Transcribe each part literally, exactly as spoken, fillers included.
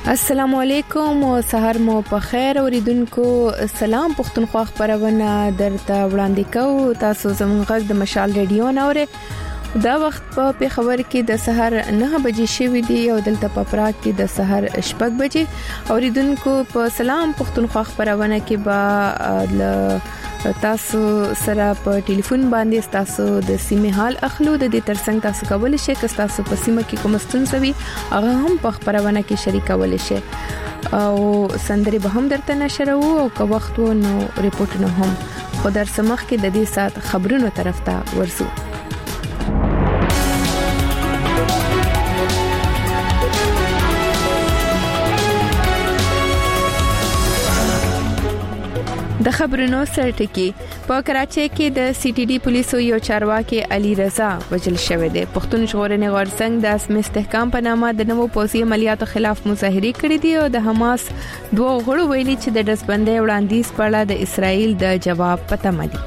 السلام علیکم او سحر مو په خیر اوریدونکو. سلام پښتونخوا خبرونه درته وړاندې کوو. تاسو زموږ غږ د مشال ریډیو نوره دا وخت په خبر کې د سحر نه بجې شوې دي او دلته په پراګ کې د سحر شپږ بجې. اوریدونکو په سلام پښتونخوا خبرونه کې با تاسو سره په ټلیفون باندې تاسو د سیمه حال اخلو. د دې ترڅنګ تاسو کولای شئ چې تاسو په سیمه کې کوم ستونزه وي هغه هم په خبرونه کې شریکول شئ او سندري به هم درته نشرو او که وخت و نو ریپورتونه هم خو در سمخ کې د دې سات خبرونو طرف ته ورسو. د خبرونو سرټکی په کراچۍ کې د سی ټي ډي پولیسو یو چارواکي علي رضا وجل شوی دی. پښتون ژغورنې غورځنګ د اسم استحکام په نامه د نوو پوځي عملیاتو خلاف مظاهره کړې دي او د حماس دوه غړو ویلي چې د دسبندۍ وړاندیز په اړه د اسرائیل د جواب پته مدي.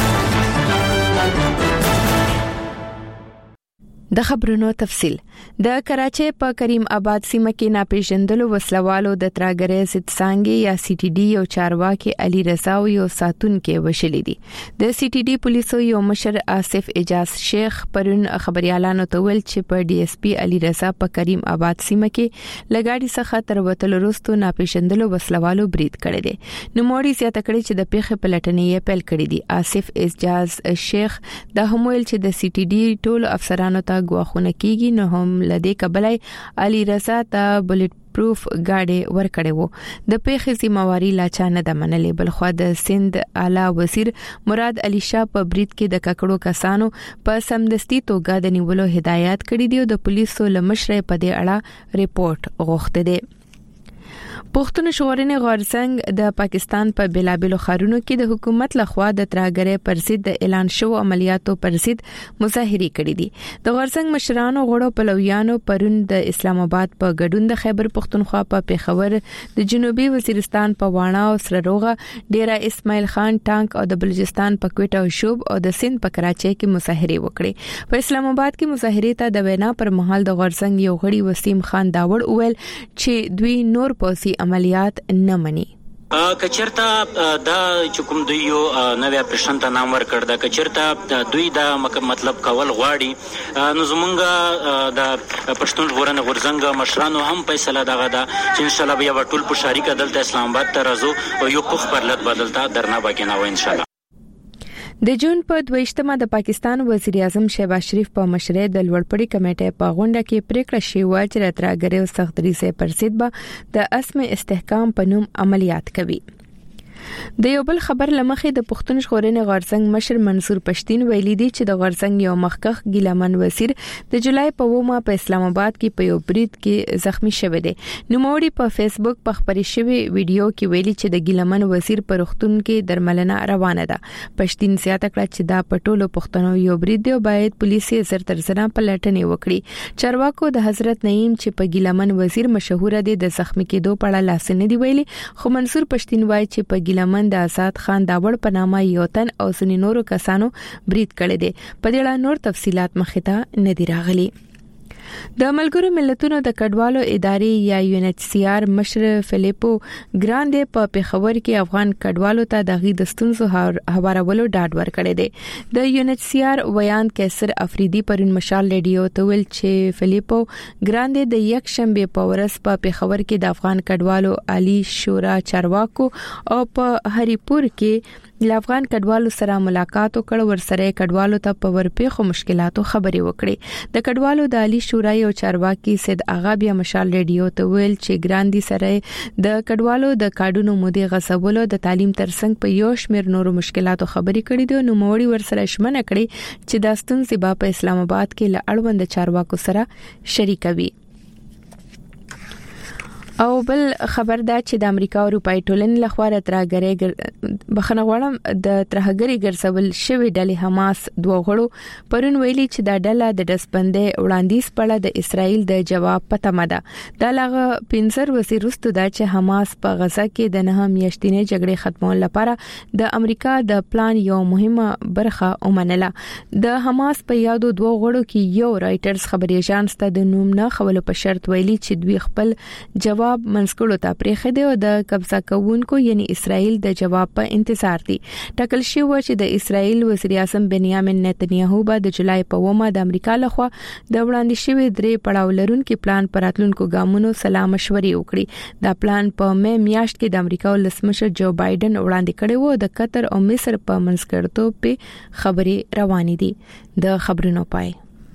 د خبرونو تفصيل. د کراچۍ په کریم آباد سیمه کې ناپېژندلو وسلوالو د تراګرې ضد څنګه یا سی ټي ډي یو چارواکي علي رضا او یو ساتونکو وشلې دي. د سی ټي ډي پولیسو یو مشر آصف اجاز شیخ پرون خبريالانو ته ویل چې په ډي اس پي علي رضا په کریم آباد سیمه کې لګاډي څخه تر وتل وروسته ناپېژندلو وسلوالو برید کړی دي. نو موري زیاته کړی چې د پیښې پلټنې یې پیل کړې دي. آصف اجاز شیخ د همویل چې د سی ټي ډي ټول افسرانو ته غواخونه کیږي نو هم لدې قبلای علي رضا ته بلټ پروف گاډي ورکړې وو. د پیښې ذمہواری لا چا نه د منلې بل خو د سند اعلی وزیر مراد علي شاه په برید کې د ککړو کسانو په سمدستي توګه د نیولو هدایت کړې دي او د پولیسو لمشره په دې اړه ریپورت غوښته دي. پښتون ژغورنې غورځنګ د پاکستان په بلابلو خارونو کې د حکومت لخوا د تراګرې پر ضد د اعلان شو عملیاتو پر ضد مظاهره کړې دي. د غورځنګ مشرانو غړو پلویانو پرون د اسلام آباد په ګډون د خیبر پښتونخوا په پیښور د جنوبي وزیرستان په واڼه او سرروغه ډیرا اسماعیل خان ټانک او د بلوچستان په کوټه او شوب او د سند په کراچۍ کې مظاهره وکړي. په اسلام آباد کې مظاهره ته د وینا پر مهال د غورځنګ یو غړي وسیم خان داوړ وویل چې دوی نور پوسی عملیات نه مني. کچرتا دا چکم دوی یو نوې اپریشن ته نام ورکړ. دا کچرتا دوی دا مطلب کول غواړي نو زمونږ د پښتون ژغورنې غورځنګ مشرانو هم فیصله دغه دا چې ان شاء الله بیا ټول په شریکه دلته اسلام آباد ته راځو او یو پخ پرلط بدلتا درنا باګینا و ان شاء الله. د جون په دویشتمه د پاکستان وزیر اعظم شهباز شریف په مشرۍ د لوړپړی کمیټې په غونډه کې پریکړه شوې چې تراګرې او سختري سه پرسید به د اسم استحکام په نوم عملیات کوي. د یو بل خبر لمخې د پښتون ژغورنې غورځنګ مشر منصور پښتين ویلي دی چې د غورځنګ یو مخکخ ګیلمن وزیر د جولای په ومه په اسلام آباد کې په یو برید کې زخمی شوی دی. نو موري په فیسبوک په خبري شوی ویډیو کې ویلي چې د ګیلمن وزیر پر وختون کې درملنه روانه ده. پښتين زیاته کړه چې دا پټولو پښتنو یو برید دی او باید پولیسي زر تر زنه پلټنې وکړي. چارواکو د حضرت نعیم چې په ګیلمن وزیر مشهور دی د زخمی کېدو په اړه لاس نه دی ویلي. خو منصور پښتين وایي چې په ګیلمن د آزاد خان داوړ په نامه یو تن او ځینې نورو کسانو برید کړی دی. په دې اړه نور تفصيلات مخې ته نه دی راغلي. د ملګرو ملتونو د کډوالو ادارې یا یو ان ایچ سی آر مشر فلیپو ګراندې په پیښور کې افغان کډوالو ته د غي د ستونزو هوارولو ډاډ ورکړی دی. د یو ان ایچ سی آر ویان کیسر افریدي پرون مشال ریډیو ته ویل چې فلیپو ګراندې د یک شنبه په ورځ په پیښور کې د افغان کډوالو عالی شورا چارواکو او په هریپور کې د افغان کډوالو سره ملاقات وکړ. ورسره کډوالو ته په ورپېخو مشکلاتو خبرې وکړي. د کډوالو د عالی شورا یو چارواکي سید اغا بیا مشال ریډیو ته ویل چې ګراندي سره د کډوالو د کارډونو مودې غصبولو د تعلیم ترڅنګ په یو شمېر نورو مشکلاتو خبرې کړې دي. نو موري ورسره شمنه کړې چې د ستونزې په اسلام آباد کې ل اړوند چارواکو سره شریکوي. او بل خبر دا چې د امریکا او اروپای ټولنې لخوا ترهګری بخنه غواړم د ترهګری ګرځول شوی ډلې حماس دوه غړو پرون ویلي چې دا ډله د دسبندۍ وړاندیز پړه د اسرائیل د جواب پته مده. دا لغه پنځر وزیر رستو دا چې حماس په غزا کې د نه میاشتنې جګړې ختمول لپاره د امریکا د پلان یو مهمه برخه ومنله. د حماس په یادو دوه غړو کې یو رائټرز خبري اژانس ته د نوم نه خولو په شرط ویلي چې دوی خپل جواب جواب منځګړو ته پریښی دی او د قبضه کوونکو یعنی اسرائیل د جواب په انتظار دي. ټاکل شوی و چې د اسرائیل وزیر اعظم بنیامین نتنیاهو به د جولای په اومه د امریکا لخوا د وړاندې شوی درې پړاو لرونکي پلان پر راتلونکو ګامونو سلا مشورې وکړي. دا پلان په مې میاشت کې د امریکا ولسمشر جو بایدن وړاندې کړی و. د قطر او مصر په منځګړتوب په خبرې روانې دي. د خبرونو پای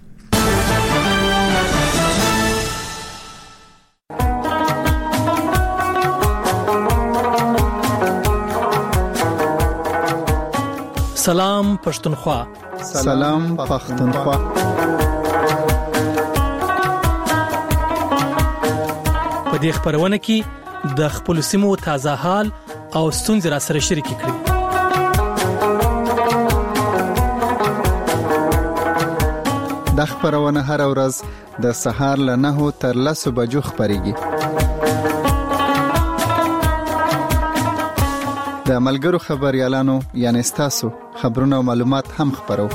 سلام پښتونخوا. سلام پښتونخوا. په دې خبرونه کې د خپل سیمو تازه حال او ستونزې را سره شریک کړئ. د خبرونه هر ورځ د سهار له نهو تر لسو بجو خبريږي. د ملګرو خبريالانو یعنی ستاسو خبرونه او معلومات هم خبرو.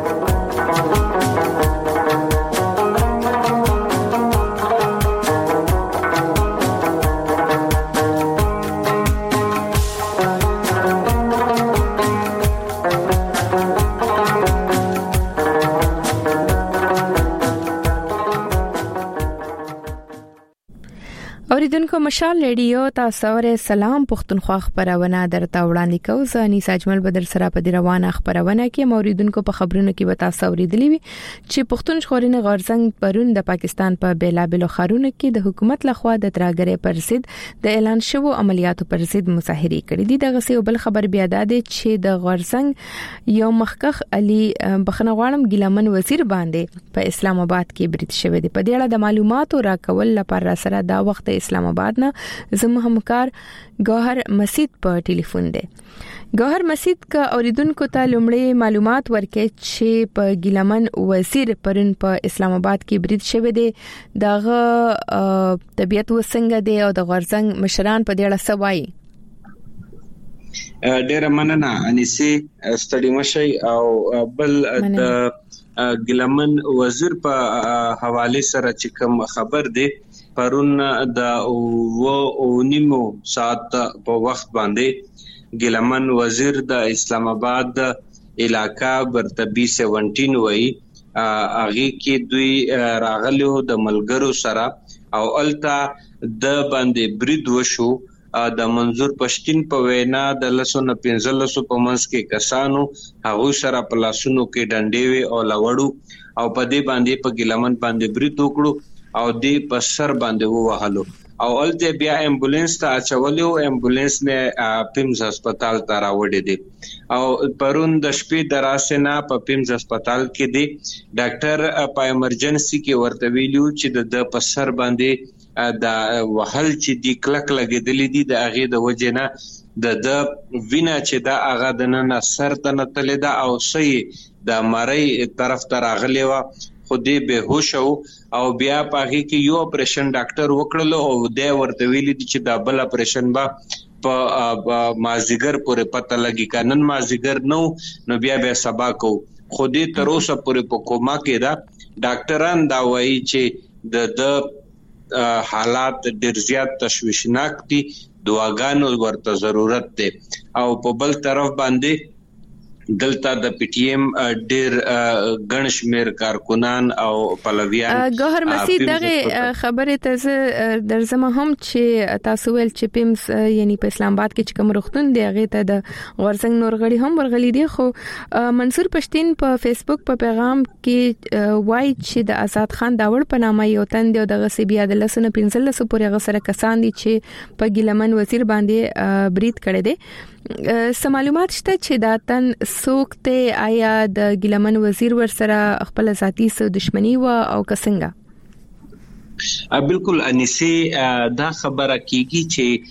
اوریدونکو مشال ریډیو تاسو سره سلام پښتونخوا خبرونه درته وړاندې کوم. زه انیسا اجمل بدر سره په دې روانه خبرونه کې اوریدونکو په خبرونو کې به تاسو اوریدلی وي چې پښتون ژغورنې غورځنګ پرون د پاکستان په بیلابلو خارونو کې د حکومت لخوا د تراګرې پر ضد د اعلان شوو عملیاتو پر ضد مظاهره کړې دي. دغه څه بل خبر بیا ده چې د غورځنګ یو مخکخ علي بخنغوالم ګیلمن وزیر باندې په اسلام آباد کې برید شوی دی. په دې اړه د معلوماتو راکول لپاره سره دا وخت اسلام آباد نه زموږ همکار ګوهر مسید په ټلیفون دی. ګوهر مسید کا اوریدونکو ته لومړی معلومات ورکړي چې په ګیلمن وزیر پرن په اسلام آباد کې برید شوی دی. دغه طبيعت وسنګ دی او د غورځنګ مشران په دې اړه څه وایي؟ ډېر مننه انیسي ستړي مشي او بل د ګیلمن وزیر په حواله سره چې کوم خبر دی پرون د و او نیمو ساعت په وخت باندې ګیلمن وزیر د اسلام آباد علاقہ برتبی سیونټین وای اغه کې دوی راغلو د ملګرو سره او التا د باندې برید وشو. د منظور پښتين په وینا د لسونه پنځلسو په منځ کې کسانو هغه سره په لاسونو کې ډنډې وي او لوړو او په دې باندې په ګیلمن باندې برید وکړو او دې په سر باندې ووهلو او الته بیا امبولانس ته اچولیو. امبولانس نه پیمز هسپتال ته راوړی دی او پرون د شپې دراسنه په پیمز هسپتال کې دی. ډاکټر په ایمرجنسي کې ورته ویلو چې د په سر باندې د وهل چې دی کلک لګیدلې دي د هغه د وجنه د د وینا چې دا هغه د نن سر ته نتلې دا او سې د مړی طرف ته راغلی و خو دې به هوش او بیا پاږي کې یو اپریشن ډاکټر وکړلو او د ورته ویلي چې دا بل اپریشن با په مازیګر پورې پته لګی کانن مازیګر نو نو بیا به سبا کو خو دې تر اوسه پورې په کوما کې دا ډاکټران دا وایي چې د د حالات ډیر زیات تشویشناک دي. دعاګانو ورته ضرورت دی او په بل طرف باندې دلته د پی ټی ایم ډیر غنشمیر کارکونان او پلویان ګوهر مسید دغه خبره ته درځم هم چې تاسو ول چې پیمس یعنی په اسلام آباد کې کوم روختون دی هغه ته د غورځنګ نور غړي هم ورغلي دي. خو منصور پښتين په فیسبوک په پیغام کې وایي چې د آزاد خان داوړ په نامه یو تن دی او دغه سی بیا د لسنه پنځلسو پورې غسر کسان دي چې په ګیلمن وزیر باندې برید کړی دی. سم معلومات شته چې دا تن سوکته آیا د ګیلمن وزیر ور سره خپل ذاتی سو دښمنی و او کسنګا؟ بالکل انیسی دا خبره کیږي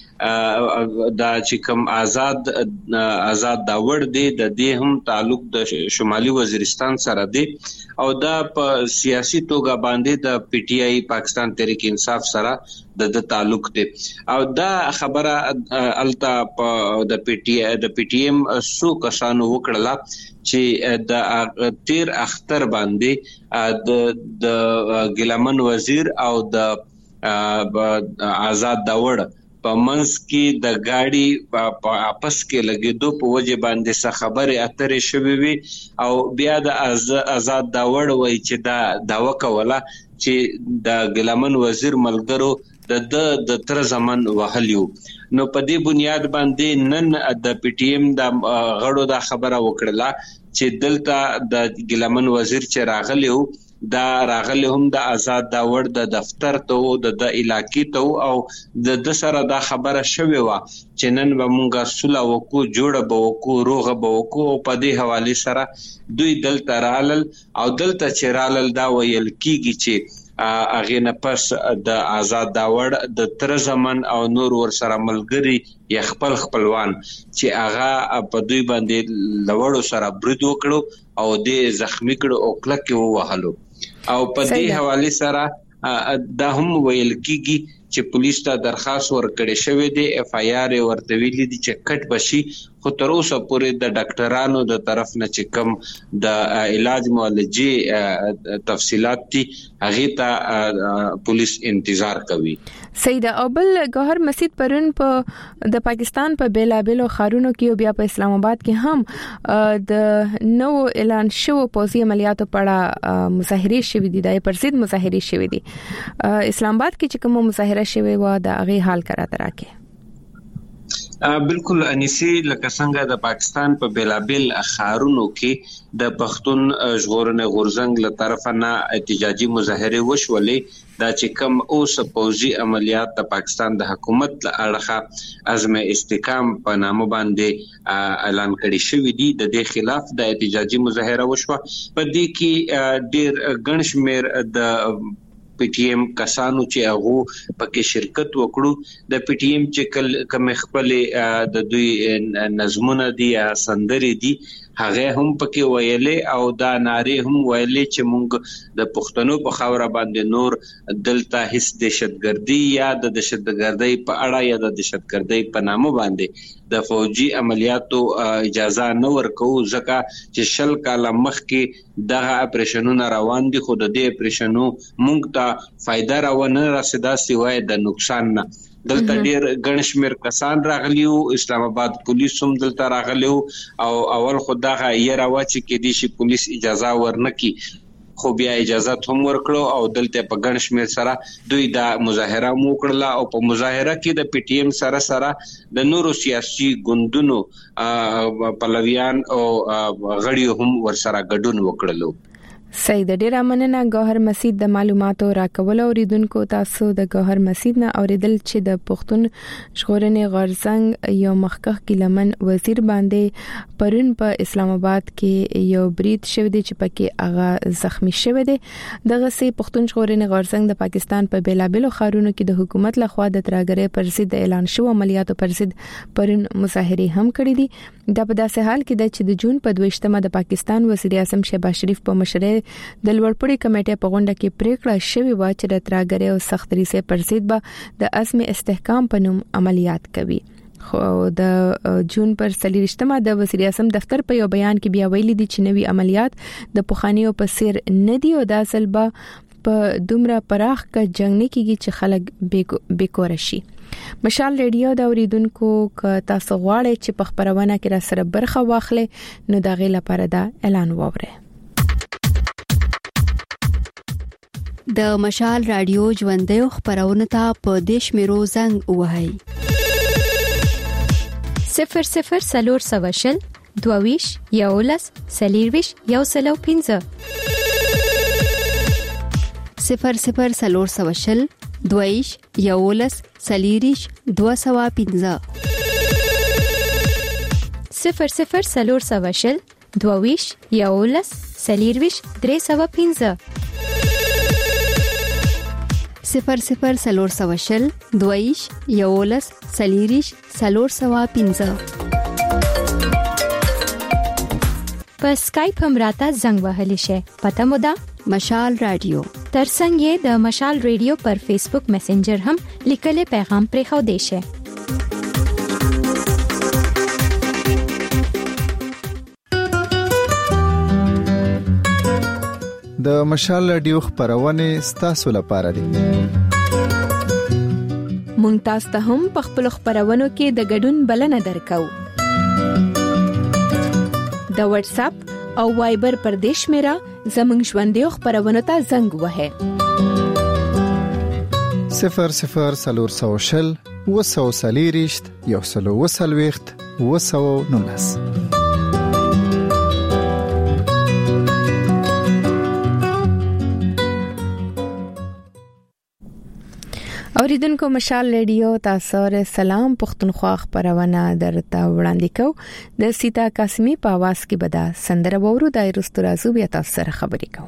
چې دا چې کوم آزاد آزاد داوړ دی د دې هم تعلق د شمالي وزیرستان سره دی او دا په سیاسي توګه باندې د پی ټی آی پاکستان تحریک انصاف سره د تعلق دی او دا خبره التا په د پی ټی آی د پی ټی ایم سو کسانو وکړه چې د تیر اختر باندې د د ګیلمن وزیر او د آزاد داوړ په منځ کې د گاډي په اپس کې لګیدو په وجه باندې څه خبره اترې شوې وي او بیا د آزاد داوړ وای چې دا داوا کوله چې د ګلمن وزیر ملګرو د د تر زمن وهلیو نو په دې بنیاد باندې نن د پی ټی ایم د غړو دا خبره وکړه چې دلته د ګلمن وزیر چې راغلیو دا راغلی هم د آزاد داوړ د دفتر ته د د علاقې ته او د د سره دا خبره شوې و چې نن به مونږه صلح وکړو جوړه به وکړو روغه به وکړو په دې حواله سره دوی دلته رالل او دلته چې رالل دا ویل کیږي چې اغه نه پس د آزاد داوړ د تر زمن او نور ور سره ملګری یا خپل خپلوان چې هغه په دوی باندې لوړو سره برید وکړو او د زخمی کړو او کلکه وهلو او په دې حواله سره دا هم ویل کیږي چې پولیس ته درخواست ورکړې شوې ده اف آی آر ورته ویلي دي چې کټ بشي خو تر اوسه پورې د ډاکټرانو د طرف نه چې کوم د علاج معالجې تفصيلات دي هغه ته پولیس انتظار کوي. سید اوبل گوهر مسجد پرون په د پاکستان په بیلابلو خارونو کې بیا په اسلام آباد کې هم د نو اعلان شو پوزي عملیاتو په مظاهره شوې دي د پرسید مظاهره شوې دي اسلام آباد کې چې کوم مظاهره شوې و د هغه حال کراته راکې. بالکل انیسی لکه څنګه د پاکستان په بیلابل خارونو کې د پښتون ژغورنې غورځنګ له طرفه نه احتجاجي مظاهره وشولې دا چې کوم اوس پوزي عملیات د پاکستان د حکومت له اړخه عزم استحکام په نامه باندې اعلان کړی شوی دی د دې خلاف د احتجاجي مظاهره وشوه په دې کې ډېر ګڼشمیر د پی ټی ایم کسانو چې هغه پکې شرکت وکړو د پی ټی ایم چې کوم خپل د دوی نظمونه دي یا سندري دي هغه هم پکې ویلې او دا ناره هم ویلې چې موږ د پښتنو په خاور باندې نور دلته هیڅ دهشتګردي یا د دهشتګردۍ په اړه یا د دهشتګردۍ په نامه باندې د فوجي عملیاتو اجازه نه ورکو ځکه چې شل کاله مخکې دغه اپریشنونه روان دي خو د دې اپریشنو موږ ته فائدہ راونه رسیدا سوای د نقصان نه دلته ډیر ګڼشمیر کسان راغلیو اسلام آباد پولیس هم دلته راغلیو او اول خدای یې راوچ کې دي چې پولیس اجازه ورنکي خو بیا اجازه هم ورکړو او دلته په ګڼشمیر سره دوی دا مظاهره مو کړله او په مظاهره کې د پی ټی ایم سره سره د نورو سیاسي ګوندونو پلویان او غړي هم ورسره ګډون وکړلو. سید ډیر مننه گوهر مسجد د معلوماتو راکول اوریدونکو تاسو د گوهر مسجد نه اوریدل چې د پښتون ژغورنې غورځنګ یو مخکخ کلمن وزیر باندې پرون په اسلام آباد کې یو برید شوی دی چې پکې هغه زخمی شوی دی دغه سي پښتون ژغورنې غورځنګ د پاکستان په بیلابلو خارونو کې د حکومت لخوا د ترګرې پر ضد اعلان شو عملیاتو پر ضد پرون مظاهره هم کړې دي د په داسې حال کې د چې د جون په دویشتمه د پاکستان وزیر اعظم شهباز شریف په مشرۍ د لوړپوړي کمیټې په غونډه کې پریکړه شوې و چې د ترګرې او سختري سره پر ضد به د عزم استحکام په نوم عملیات کوي. خو د جون پر څلورشتمه د وزیر اعظم دفتر په یو بیان کې بیا ویلي دي چې نوي عملیات د پخوانیو په سیر نه دی او د اصل به په دومره پراخ کا جنگ نه کیږي چې خلک بیکور شي. مشال ریډیو دا اوریدونکو ک تاسو غواړئ چې په خبرونه کې را سره برخه واخلئ نو دا غي لپاره دا اعلان ووره. د مشال رادیو ژوندې خبرونه ته په دیش میرو زنګ وهاي صفر صفر سلور سواشل دوویش یولس سلیرویش یو سلو پینزه صفر صفر سلور سواشل دوویش یولس سلیریش دو سوا پینزه صفر صفر سلور سواشل دوویش یولس سلیرویش درې سوا پینزه صفر صفر سلور سواشل دویش یولس سلیریش سلور سوا پینزه په اسکایپ هم راته زنګ وهلی شي پته مو ده مشال رادیو ترڅنګ یې د مشال رادیو پر فیسبوک میسنجر هم لیکل پیغام پرې خو دی شي. د مشال رادیو خبرونه ستاسو لپاره دي. مونږ تاسو ته هم په خپل خبرونو کې د ګډون بلنه درکو. د واتس اپ او وایبر پر دیش میرا زمنګ ژوندې خبرونه ته زنګ وهه صفر صفر سلور سوشل وسو سلیریشت یو سلو وسلويخت وسو نونس. اوریدونکو مشال ریډیو تاسو سره سلام پښتونخوا خبرونه درته وړاندې کو. د سیتا قاسمی په आवाज کې بدا سندره وورو د رستورازو بیا تاسو سره خبرې کوم.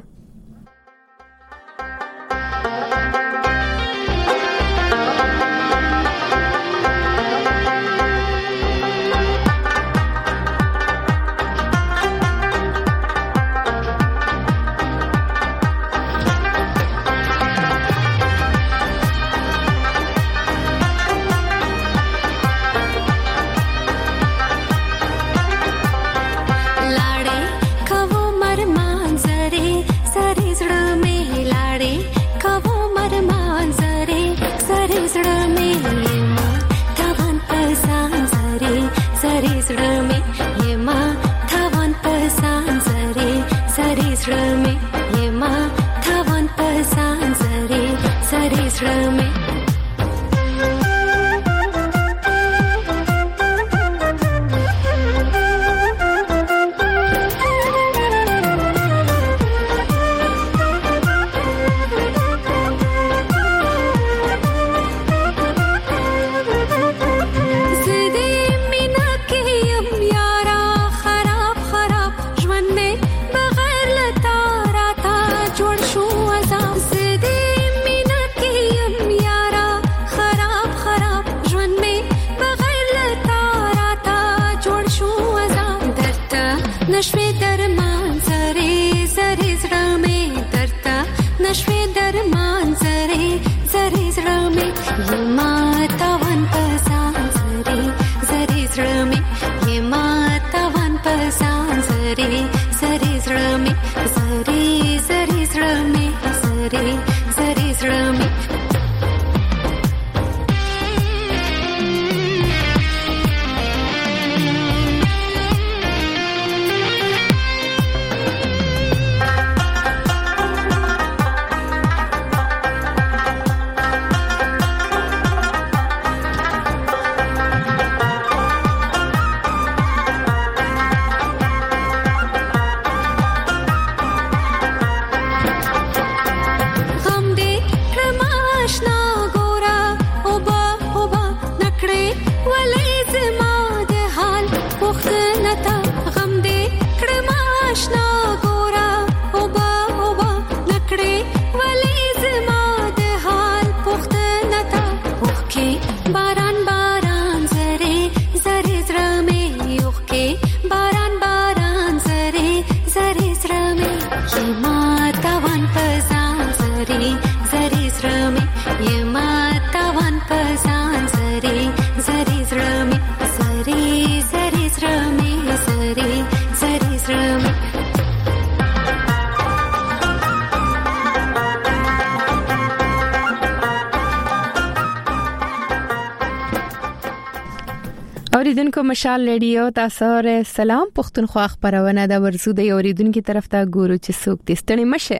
اوریدونکو مشال ریډیو تاسو سره سلام پښتونخوا خبرونه د ورزو د اوریدونکو طرف ته ګورو چې څوک دستنی مشه.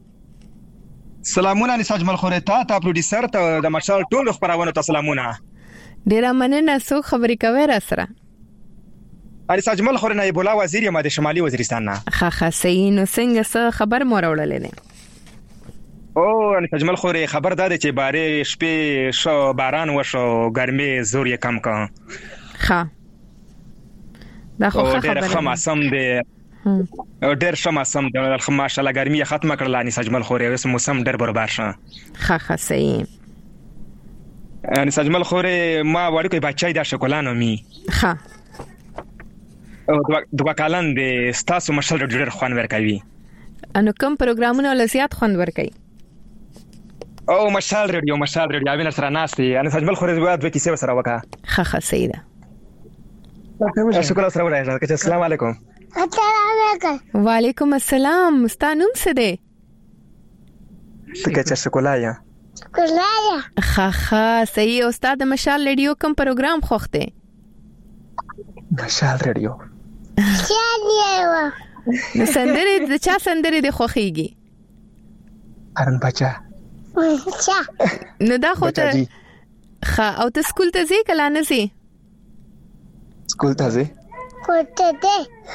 سلامونه نساج ملخوره تا ته پروډوسر ته د مشال ټول خبرونه ته سلامونه. ډیر مننه څوک خبرې کوي را سره. علي ساج ملخوره نه بولا وزیر یم د شمالي وزیرستان نه. ښه ښه صحیح نو څنګه څه خبر مو راوړلې نه؟ او ان تجمل خوري خبر داده چې بارې شپې شو باران وشو ګرمي زور یې کم کا. ها دا خو خبره ډېر خماسم دی ډېر شماسم دی ماشاءالله ګرمي ختمه کړل ان سجمل خوري اوس موسم ډېر برابر شه. ها ها صحیح ان سجمل خوري ما وړي کوي بچای دا شکولانو می. ها او دوا کالن د ستاسو مشل ډېر خوان ورکوي. انو کوم پروګرامونه لزیات خوان ورکوي؟ او مشال ریډیو مشال ریډیو وینر سره ناشتي ان سجمل خوري زواد به کیسه سره وکا. ها ها صحیح ده. شکر سره وایي. السلام علیکم. السلام علیکم. وعلیکم السلام. ستانوم څه دی؟ څنګه چې شکولا یا ګلاره خا خا صحیح. استاد مشال ریډیو کوم پروګرام خوښته؟ مشال ریډیو چالیو نو سندري د چا سندري د خوخيږي؟ ارن بچا بچا نو دا خو ته خا او ته سکول ته ځې کله نه ځې؟ سکول ته ځې کوته دې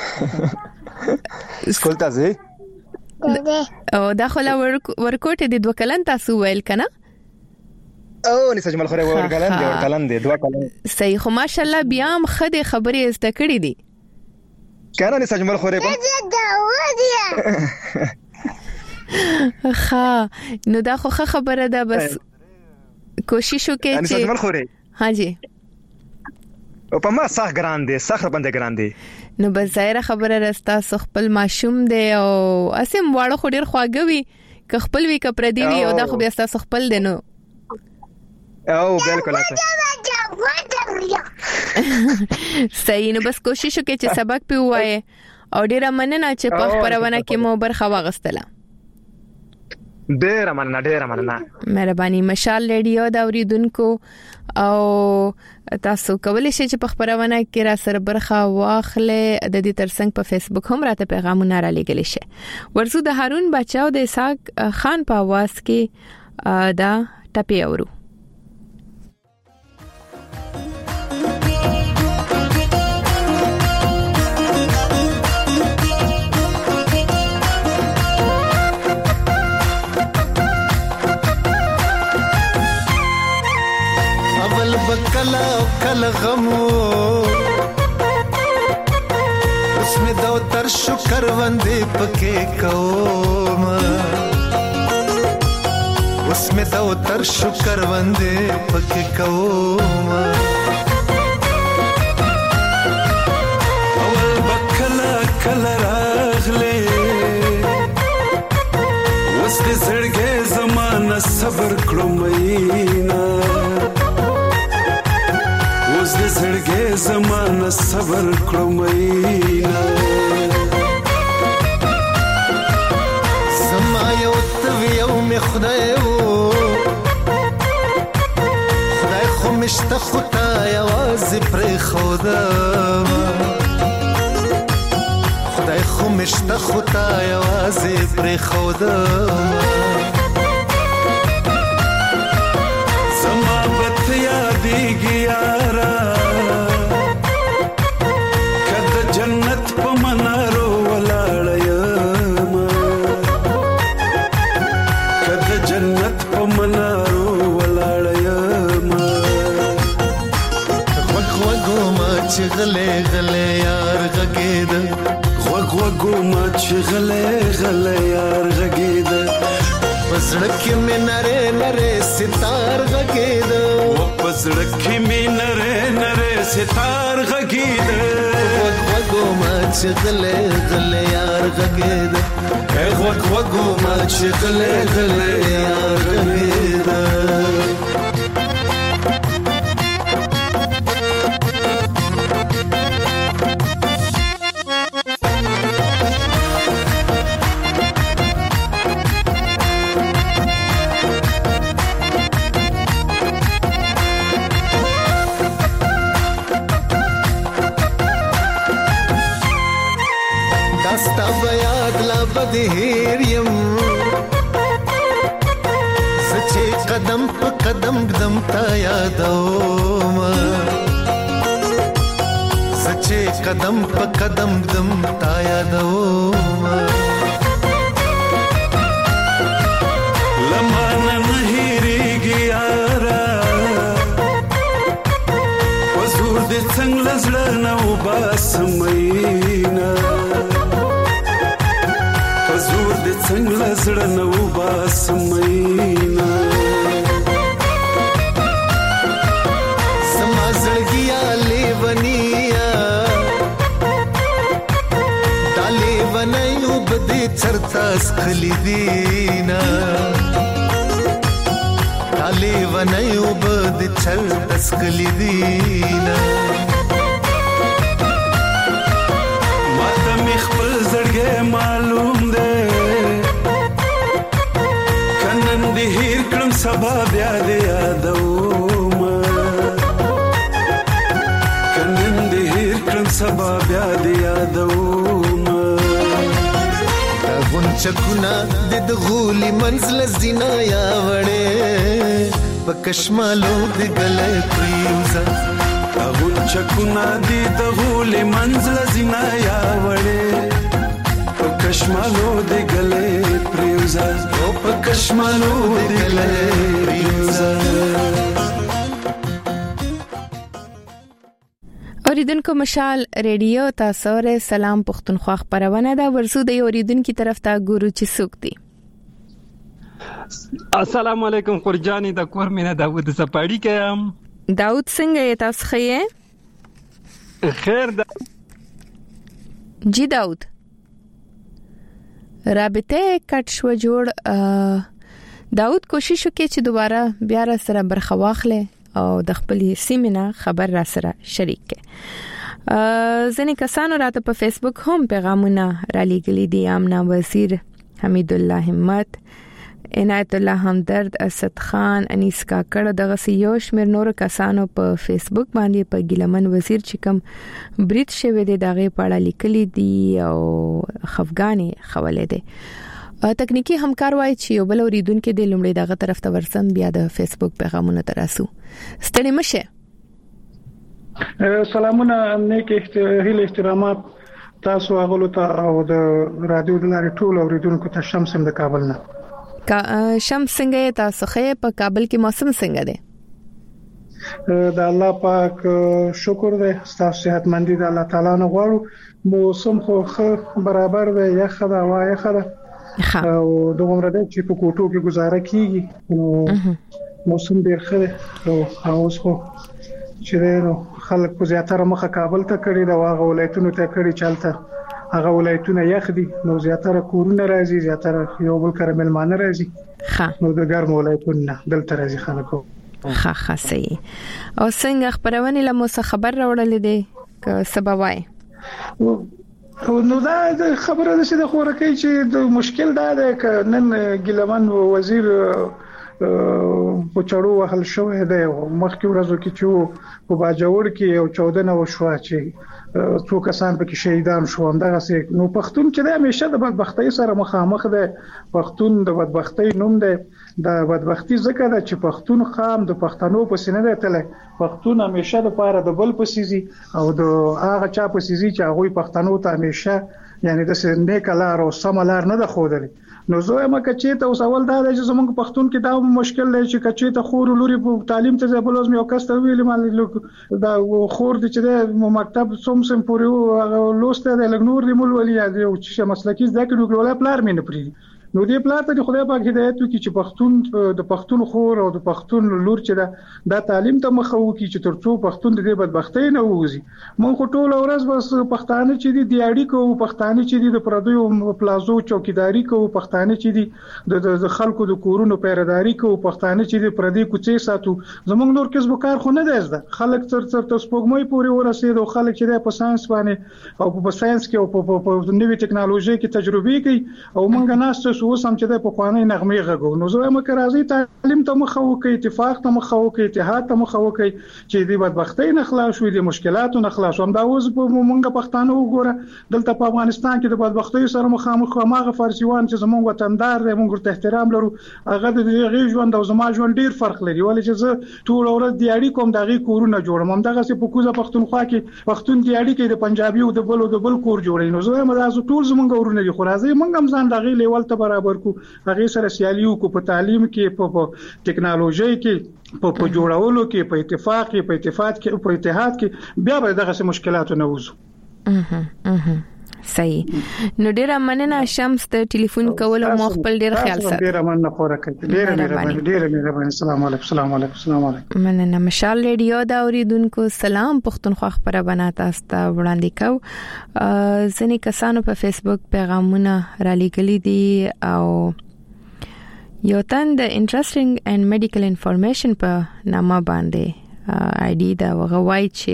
سکول ته ځې او دا خو لا ورکوټه د دوه کلن تاسو ویل کنه؟ او نس اجمل خو ورکلن دی ورکلن دی دوه کلن صحیح. خو ماشاءالله بیا هم خدي خبرې زده کړې دي کنه نس اجمل خو دا ودیا خا نو دا خو خبره ده بس کوشش وکړئ چې نس اجمل خو ها جی او په ما صح ګران دي صح باندې ګران دي نو بس ظاهر خبره راستا خپل ماشوم دی او اسیم واړه خو ډیر خواږوي که خپل وی ک پردي وی او دا خو بیا تاسو خپل دی نو او بالکل صحیح. نو بس کوشش وکړئ چې سبق پی وایي او ډیر مننه چې په خبرونه کې مو برخه واغستله. ډیر مننه ډیر مننه مهرباني. مشال ریډیو دا اوریدونکو او تاسو کولای شئ چې په خبرونه کې را سره برخه واخلئ. د دې ترڅنګ په فیسبوک هم راته پیغامونه را لګل شي. ورزو د هارون بچاو د اسحاق خان په आवाज کې دا ټپي اورو. بکلا کل غمو اس میں دو تر شکر وندے پکے کوم اس میں دو تر شکر وندے پکے کوم اول بکلا کل راغلے اس دے زړګې زمانہ صبر کړو مینا د زړګې زمانہ صبر کړو مینا زما یو توی او می خدای وو خدای خو مشته خدای आवाज پر خدا خدای خو مشته خدای आवाज پر خدا زما بت یادېږي یارا غلې غلې یار غګید غوګ وګو ما چې غلې غلې یار غګید پسړک مې نره نره ستار غګید پسړک مې نره نره ستار غګید غوګ وګو ما چې غلې غلې یار غګید غوګ وګو ما چې غلې غلې یار غګید هیر یم سچې قدم په قدم قدم تا یادوم سچې قدم په قدم قدم تا یادوم لمانه نه هېرېږي یاره وزور دې څنګه زړه نه وباسم مینا څنګه زړه نو باسمینا سما زړګیا لیونیا دالې ونایو بده چرتا سخلی دینا دالې ونایو بده چرتا سخلی دینا ماته می خپل زړګې معلوم دی سبا سبا بیا د یادوم غونچکونه د غولي منزل زینا یا وړې پکشمالو د ګلې پریوزا غونچکونه د غولي منزل زینا یا وړې پکشمالو د ګلې پریوزا او پکشمالو د ګلې پریوزا. اوریدونکو مشال ریډیو تاسو سره سلام پښتونخوا خبرونه دا ورسو د اوریدونکو طرف ته ګورو چې څوک دی. السلام علیکم خورجانی د کور مینه داوود سپاړی کوم. داوود څنګه یې تاسو ښه خیر دا جی داوود رابطه کټ شو جوړ داوود کوشش وکړي چې دوباره بیا را سره برخه واخلي او د خپل سیمینه خبر را سره شریک کړي. ځینې کسانو راته په فیسبوک هم پیغامونه را لېږلي دي. امنا وزیر، حمید الله همت، عنایت الله همدرد، اسد خان، انیس کاکړ، دغه یو شمېر نور کسانو په فیسبوک باندې په ګیلمن وزیر چې کوم بریټ شوی دی دغه پاړه لیکلي دي او خفګانی خولې دي. تکنیکی همکار وای چې یو بل اوریدونکو د لومړي دغه طرف ته ورسم بیا د فیسبوک پیغامونه تراسو. ستړي مشه. سلامونه، نیک هیله احترامات تاسو هغه ته او د رادیو د لارې ټول اوریدونکو ته. شمس د کابل نه. کا شمس څنګه تاسو خې په کابل کې موسم څنګه دی؟ د الله پاک شکر دی، تاسو صحتمندي د الله تعالی نه غواړو. موسم خو برابر دی، یخ دا وای یخ دا او د عمر د چې په کوټو کې گزاره کیږي. موسم ډیر ښه دی او اوس خو چې نو خلک په زیاتره مخه کابل ته کړي دا واغه ولایتونو ته کړي چلته هغه ولایتونه یخ دي نو زیاتره کورونه راځي، زیاتره یو بل کار ملمانه راځي. ها نو د ګرم ولایتونه دلته راځي خلکو. ها ها صحیح. او څنګه خبرونه لمو څه خبر راوړل دي که سبب وای؟ نو دا خبره ده چې د خورکې چې د مشکل دا ده ک نن ګیلمن وزیر په چړو وهل شوې ده. مخکې ورځو کې چې په باجوړ کې یو چودنه وشو چې څو کسان پکې شهیدان شو. همدغه سي نو پښتون چې د همیشه د بدبختۍ سره مخامخ ده. پښتون د بدبختۍ نوم ده. د بدبختی ځکه ده چې پښتون خام د پښتنو په سینې ده تله. پښتون همیشه د پاره د بل پسیزي او د هغه چا پسیزي چې هغه پښتنو ته همیشه یعنی د سندې کلار او سملار نه ده خودلی. نو زه ما کچې ته سوال دا دی چې زمونږ پښتون کې دا مشکل دی چې کچې ته خور لوري په تعلیم ته بلوز مې او کس ته ویل مال دا خور دي چې د مکتب سوم سم پورې لوسته د لګنور دی مول ولیا دی او چې مسلکی ځکه نو ولا پلار مې نه پری. نو دې پلار ته خدای پاک هدایت وکړي چې پښتون د پښتون خور او د پښتون لور چې دا د تعلیم ته مخه وکړي چې ترڅو پښتون د دې بدبختۍ نه ووځي. مونږ ټول ورځ بس پښتانه چې دي د اړیکو پښتانه چې دي د پردیو پلازو چوکیداری کوي، پښتانه چې دي د خلکو د کورونو پیرداري کوي، پښتانه چې د پردی کوڅې ساتو. زمونږ نور کسب کار خو نه دی زده. خلک تر تر سپوږمۍ پورې ورسېدو، خلک چې په ساينس باندې او په ساينس کې او په نوې ټکنالوژي کې تجربه کوي او مونږ ناست اوس هم چې د پخوانی نغمه غږو. نو زه هم راځي تعلیم ته مخه وکړي، اتفاق ته مخه وکړي، اتحاد ته مخه وکړي چې د بدبختۍ نه خلاص شو، د مشکلاتو نه خلاص هم. دا اوس په مونږ پښتانه وګوره دلته په افغانستان کې د بدبختۍ سره مخامخ ماغه فارسیوان چې زموږ وطندار دي، مونږ ته احترام لرو، هغه د غي ژوند او زما ژوند ډیر فرق لري. ولې چې زه ټول ورځ د اړیکو کوم دغه کورونه جوړم. هم دغه په کوزه پښتونخوا کې پښتون د اړیکې د پنجابي او د بل او د بل کور جوړي. نو زه هم دا ټول زمونږ ورونه دي، خو راځي مونږ هم ځان دغه لیول ته برابر کو، هغه سره سیالیو کو، په تعلیم کې، په ټکنالوژي کې، په په جوړولو کې، په اتفاق کې، په اتفاق کې، په اتحاد کې بیا به دغه مشکلات نه وځو. اها اها صحیح. نو ډیر مننه شمس ته ټلیفون کول او مخ خپل ډیر خیال ساتي. ډیر مننه خوره کوي. ډیر مهرباني، ډیر مهرباني. السلام علیکم. السلام علیکم. السلام علیکم. مننه. مشال ریډیو دا اوریدونکو سلام پښتونخوا خبرونه تاسو ته وړاندې کو. ځینې کسانو په فیسبوک پیغامونه را لېږلي دي او یو تن د انټرېسټینګ اینڈ میډیکل انفارمیشن په نامه باندې آی ډي دا وغوای چې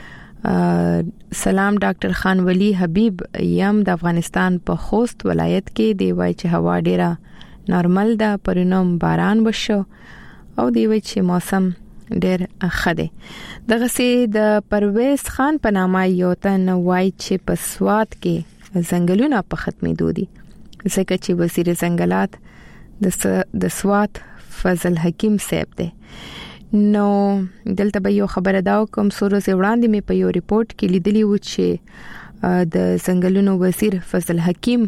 سلام ډاکټر خان ولی حبیب یم د افغانستان په خوست ولایت کې دی. وای چې هوا ډیره نارمل ده، پرونم باران وشو او دی وای چې موسم ډېر خده دغه سي د پرويز خان په نامه یو تن وای چې په سوات کې ځنګلونه په ختمېدو دي ځکه چې وزیر ځنګلات د د سوات فضل حکیم صاحب دی. نو دلته به یو خبره دا کوم سورز وړاندې مې په یو ریپورت کې لیدلی و چې د ځنګلونو وزیر فضل حکیم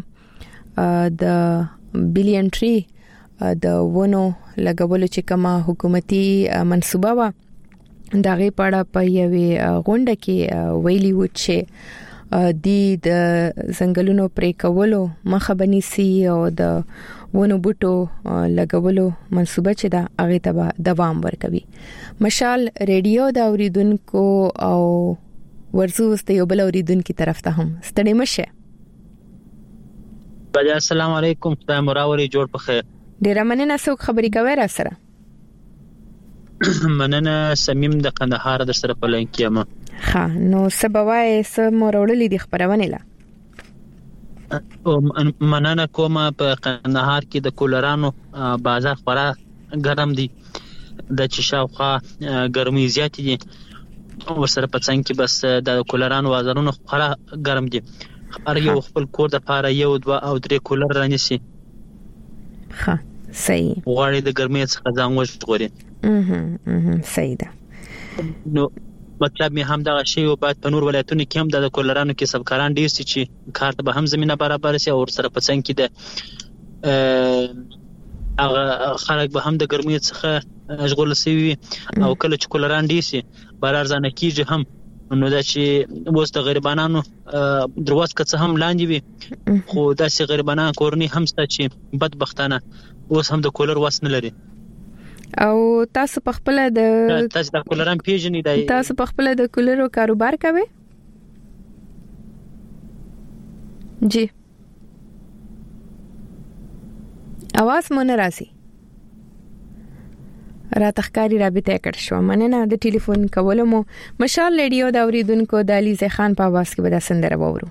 د بلین ټری د ونو لګولو چې کومه حکومتي منصوبه و دغه پړه په یوې غونډه کې ویلي و چې د د ځنګلونو پرې کولو مخه بنيسي او د ونو بوټو لګولو منصوبه چې دا هغه ته دوام ورکوي. مشال ریډیو دا اوریدونکو او ورزو است یو بل اوریدونکو طرف ته هم ستړي مشه. بجا السلام علیکم خدای مراوري جوړ پخیر. ډیر مننه څوک خبري کوي را سره. مننه سمیم د قندهار در سره په لین کې ما. ها نو سبوای سم وروړلې د خبرونه لا. مننه کومه په قندهار کې د کولرانو بازار خورا ګرم دي د چې شاوخوا ګرمي زیات دي ورسره په څنګه کې بس د کولرانو بازارونو خورا ګرم دي هر یو خپل کور د پاره یو دوا او درې کولر رانیسي. ها صحیح غواړي د ګرمۍ څخه ځان وژغوري. اها اها صحیح ده. نو مطلب می هم دا شی او بعد په نور ولایتونو کې هم د کولرانو کې سبکاران ډیر سي چې کار ته به هم زمينه برابر سي او سره په څنګه کې د هغه خلک به هم د ګرمۍ څخه اشغال سي او کله چې کولران ډیر سي بارار ځنه کیږي هم نو دا چې وست غریبانو دروازه کڅ هم لاندې وي خو داسې غریبانه کورنۍ هم ست چې بدبختانه اوس هم د کولر واس نه لري. او تاسو په خپل د تاسو د کولران پیژنې دی تاسو په خپل د کولرو کاروبار کوئ؟ جی اواز مونږ راځي را تخکاری رابطه کړ شو مننه د ټلیفون کولو مو مشال ریډیو دا اوریدونکو د علیزه خان په आवाज کې به دا سندره وورو.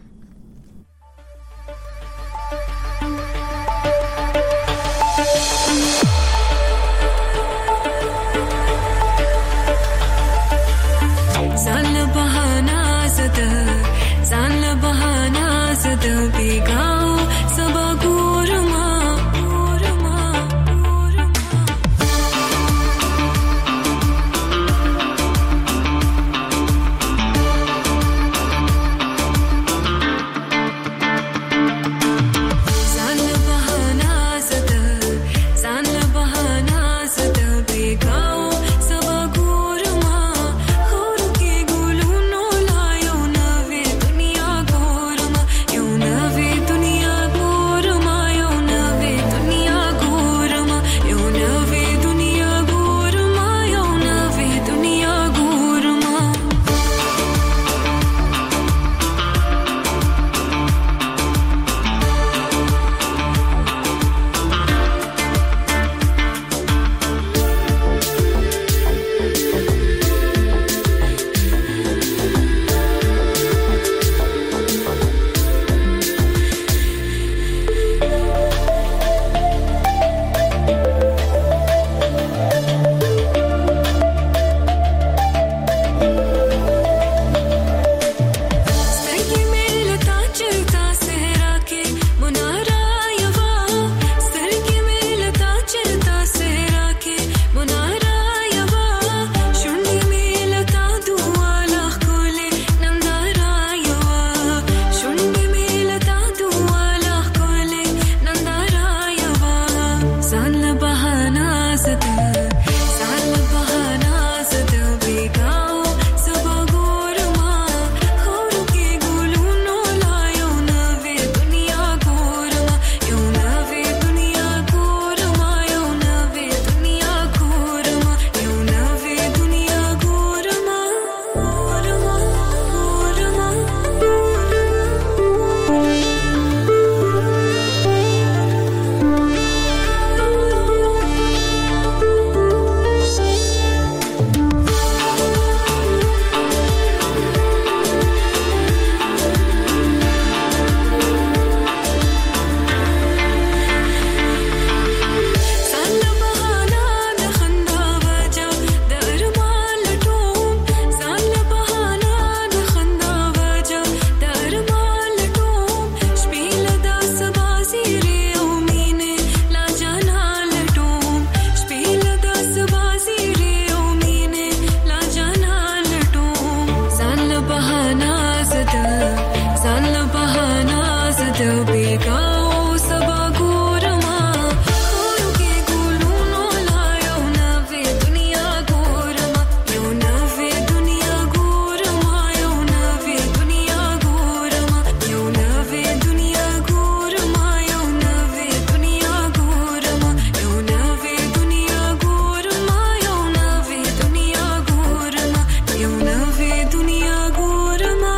یو نوې دنیا ګورما.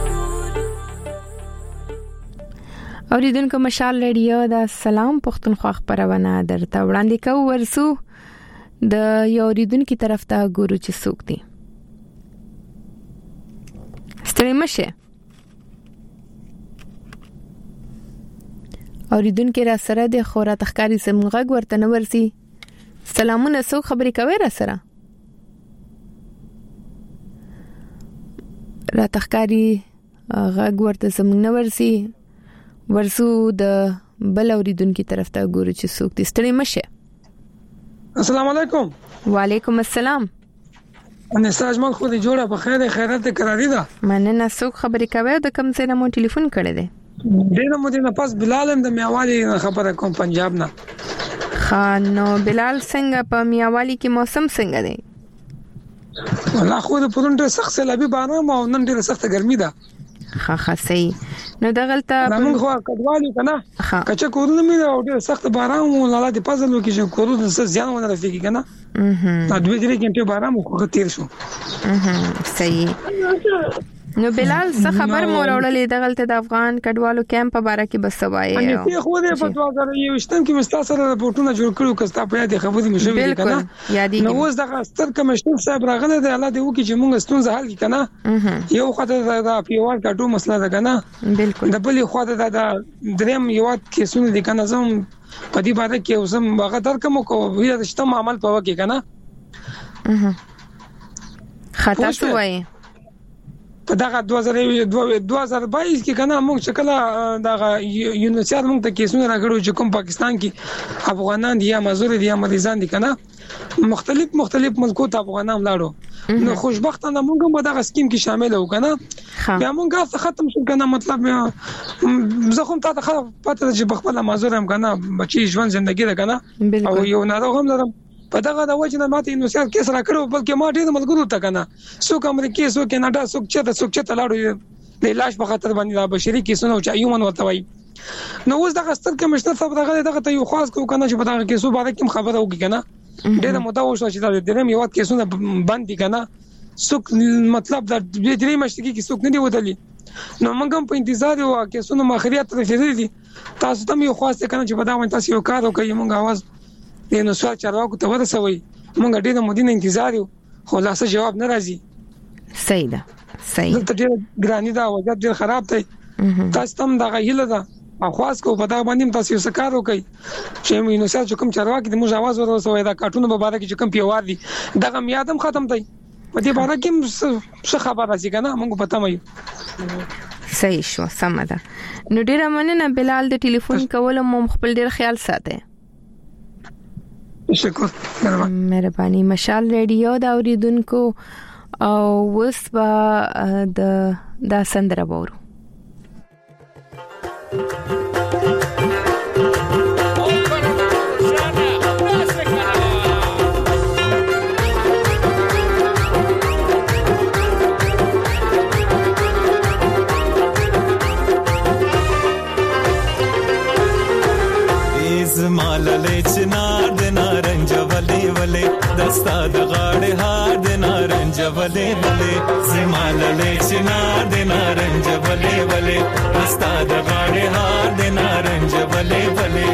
اوریدونکو مشال ریډیو دا سلام پښتونخوا خبرونه درته وړاندې کوو. ورسو د یو اوریدونکو طرف ته ګورو چې څوک دی. ستړي مشه اوریدونکو را سره د خورا تخکاری سمغه ورته نه ورسي. سلامونه، څوک خبرې کوي را سره؟ را تخکاری غږ ورته سمغه نه ورسي. ورسو د بل اوریدونکو طرف ته ګورو چې څوک دی. ستړي مشه. السلام علیکم. وعلیکم السلام. انسا اجمل خو دې جوړه په خیر خیرات قراری ده. مننه. څوک خبرې کوي؟ د کوم ځای نه مو ټلیفون کړی دی؟ ډیره مو دې نه پاس بلال هم د میاوالی خبره کوم پنجاب نه. خانو بلال څنګه په میاوالی کې موسم څنګه دی؟ والله خو د پرون ډېر سخت سیلابي باران او نن ډېر سخت ګرمي ده. ها ها صحیح. نو دغلته موږ خو کډوالو کنه کچا کورونه مې او ډېر سخت باران او لاله د پازل کې چې کورونه څه زیان ونه رسیږي کنه. اها دا دوه درې غنټې باران مو خو تیر شو. اها صحیح. نو بلال څه خبر مو راوړلې دغلته د افغان کډوالو کیمپ په اړه کې بس وایي؟ ان په خو دې په دوه هزار یوشتم کې مستا سره راپورټونه جوړ کړو کستا په دې خبرې مشوي کنه. نو اوس دغه ستر کمشنر صاحب راغله د الله دې وکي چې موږ ستونزه حل کی کنه. یو خاطر دا پیوال کټو مسله ده کنه. بالکل. د بلې خاطر دا دریم یو کې سونه دي کنه زم په دې باندې کې اوسم هغه درکم کو ویل شته عمل په وکي کنه. اها خطا شوی په دغه دوه هزار بایس کې کنه موږ چې کله دغه یونیسیار موږ ته کیسونه راغړو چې کوم پاکستان کې افغانان دي یا مزور دي یا مریضان دي کنه مختلف مختلف ملکو ته افغانان لاړو. نو خوشبختانه موږ هم دغه سکیم کې شامل وو کنه. بیا موږ ختم شو کنه مطلب زه خو ته ته پته چې بخپل مزور هم کنه بچي ژوند ژوندۍ ده کنه او یو ناروغ هم لرم. په دغه د وجه نه ماته انوسیار کیس را کړو بلکې ما ډېر ملګرو ته کنه څوک امریکای څوک کیناډا څوک چته څوک چته لاړو د علاج په خاطر باندې د بشري کیسونو چې ایومن ورته وای. نو اوس دغه ستر کمشنر صاحب دغه دغه ته یو خاص کو کنه چې په دغه کیسو باندې کوم خبره وکړي کنه. ډېر مده وشو چې د دریم یو کیسونه باندې کنه څوک مطلب د درې مشتکی کې څوک نه دی ودلی. نو موږ هم په انتظار یو کیسونو مخریات رسیدلې دي. تاسو ته یو خاص کنه چې په دا باندې تاسو یو کار وکړئ. موږ आवाज نو سوال چارواکو ته ورسوي. مونږ ډېر مودې نه انتظار یو خو لاسه جواب نه راځي. صحیح ده صحیح. ته ډېر ګرانی دا وضعیت ډېر خراب دی. تاسو تم دا غیله ده اخواس کو پتا باندې تاسو یو سکار وکي چې نو سات کوم چارواکي د موږ आवाज ورسوي دا کارټونه په باره کې چې کوم پیوار دي دغه میادم ختم دی. په دې باره کې څه خبر راځي کنه موږ پتا مې. صحیح شو سم ده. نو ډېر مننه بلال د ټلیفون کول مو خپل ډېر خیال ساتئ. شکر مهرباني. مشال ریډیو دا اوریدونکو او وسبا د دا سندره وورو. زمالله چنار د نارنج ولې ولې دستا د غاړې هار د نارنج ولې ولې زمالله چنار د نارنج ولې ولې دستا د غاړې هار د نارنج ولې ولې.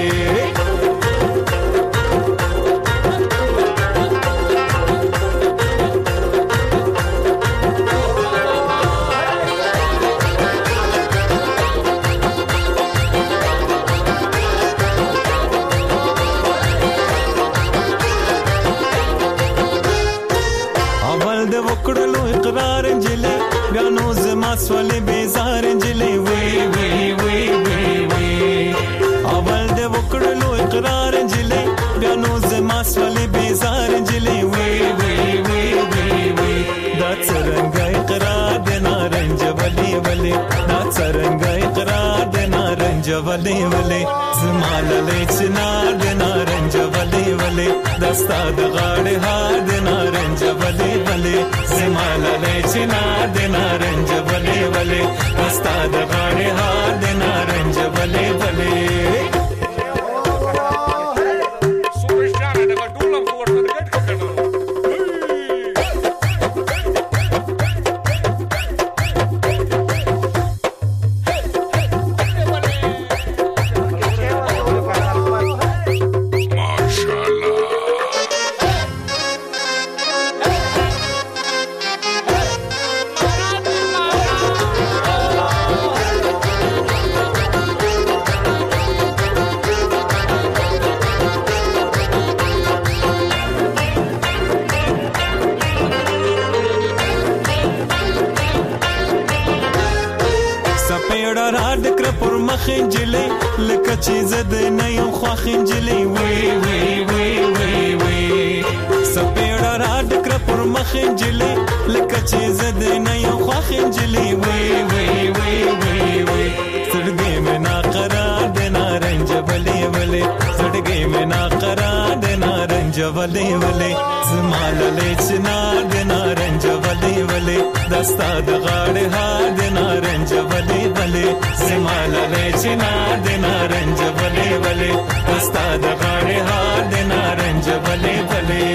وکړلو اقرار انجلې بیا نو زما سولې بیزار انجلې وی وی وی وی وی اول دې وکړلو اقرار انجلې بیا نو زما سولې بیزار انجلې وی وی وی وی وی دا څنګه اقرار دې نارنج ولې ولې دا څنګه اقرار دې نارنج ولې ولې زما للې چنار دې نارنج ولې ولې دستا د غاړې هار دې نارنج ولې ولې زما للې چنار دې نارنج ولې ولې دستا د غاړې هار دې نارنج ولې ولې. سپېړه را ډکره پر مخ نجلۍ لکه چې زه د نه یم خوښ نجلۍ وی وی وی وی وی سپېړه را ډکره پر مخ نجلۍ لکه چې زه د نه یم خوښ نجلۍ وی وی وی وی وی زړګی مې ناقرار دی نارنج ولې ولې زړګی مې ناقرار دی نارنج ولې ولې زما للې چنار دی نارنج ولې ولې دستا د غاړې هار دی نارنج ولې ولې زما للې چنار دی نارنج ولې ولې دستا د غاړې هار دی نارنج ولې ولې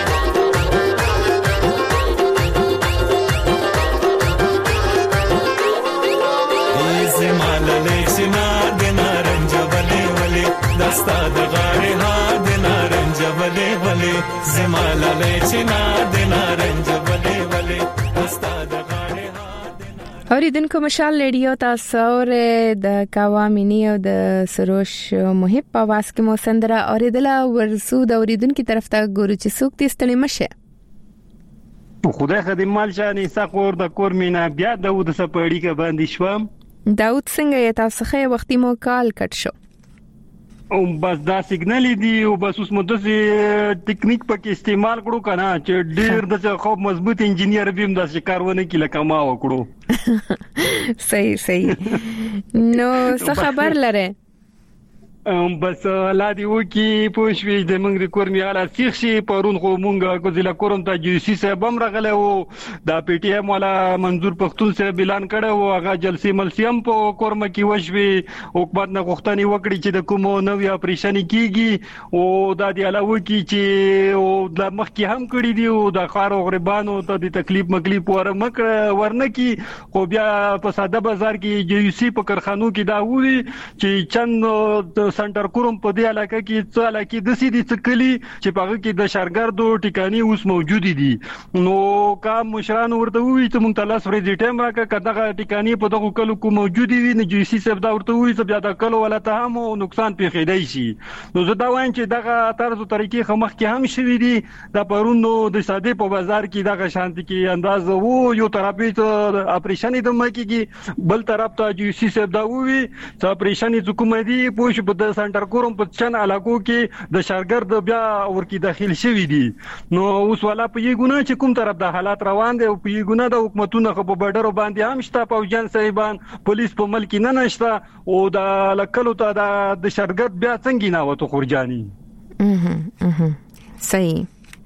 دستا د غاړې هار د نارنج ولې ولې زماله لې چې نا د نارنج ولې ولې دستا د غاړې هار اوریدونکو مشال ریډیو تاسو د کاوامینی او د سروش محب په واس کې مو سندره اوریدله ورسو د اوریدونکو طرف ته ګورو چې څوک دې ستړي مشه خدای خدای مال شانې سقور د کور مینا بیا داود سپړی کې باندې شوم داود څنګه یې تاسو خې وختي مو کال کټ شو او بس دا سیګنال دی او بس اوس مو د ټیکنیک پکې استعمال کړو کنه چې ډیر د خو مضبوط انجینیر بیم د کارونه کې لکه ما وکړو صحیح صحیح نو څه خبر لره ام بس لا دی وکی پوښوي د موږ د کورمي اعلی سیخ شي پرون خو مونږه کوزله کوروم ته جی سی صاحب هم راغله او د پی ټی ایم والا منظور پختون صاحب اعلان کړو او هغه جلسې ملسیم په کورم کې وشوي حکومت نه غوښتنې وکړي چې د کومو نوې اپریشن کیږي او د دې علاوه کې چې او د مخ کې هم کړی دی او د خارو غریبانو ته د تکلیف مکلیف ورمکړه ورنه کی خو بیا په ساده بازار کې جی سی په کارخانو کې دا وی چې چند سنټر کوروم په دې علاقه کې څه علاقه د سې دي څکلي چې په هغه کې د شارګردو ټیکانی اوس موجود دي نو کوم مشران ورته وی چې مونږ تلاس ورې ټیم راکړه کداغه ټیکانی په دغه کلو کو موجود دي نه جی سی صاحب دا ورته وی چې بیا د کلو ولا ته هم نقصان پیښیدای شي نو زه دا وایم چې دغه طرز طریقې خمخ کې هم شوي دي د پرونو د ساده په بازار کې دغه شانتي کې انداز وو یو طرف ته اپریشن د مکیږي بل طرف ته جی سی صاحب دا وی چې اپریشن حکومت دی پوښ په د سنټر کوروم په چن علاقو کې د شارګرد بیا ورکی داخل شوی دي نو اوس والا په یی ګونه چې کوم طرف د حالات روان دي او په یی ګونه د حکومتونو په بډرو باندې هم شته پوجان صاحبان پولیس په ملک نه نشته او د لکلو ته د شارګرد بیا څنګه نه وته خورجاني اها اها صحیح